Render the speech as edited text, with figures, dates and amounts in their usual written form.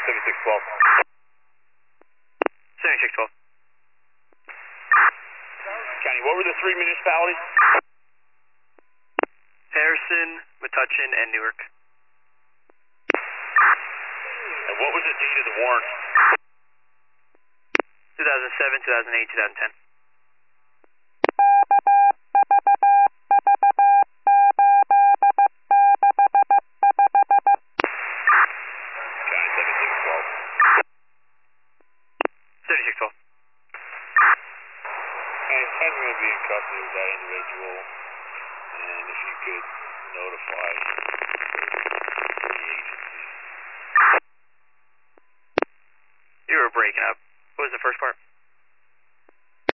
7612. 7612. County, what were the three municipalities? Harrison, Metuchen, and Newark. And what was the date of the warrant? 2007, 2008, 2010. County 7612. 7612. And Ken's going to be in custody with that individual, and if you could notify the agencies. You were breaking up. What was the first part?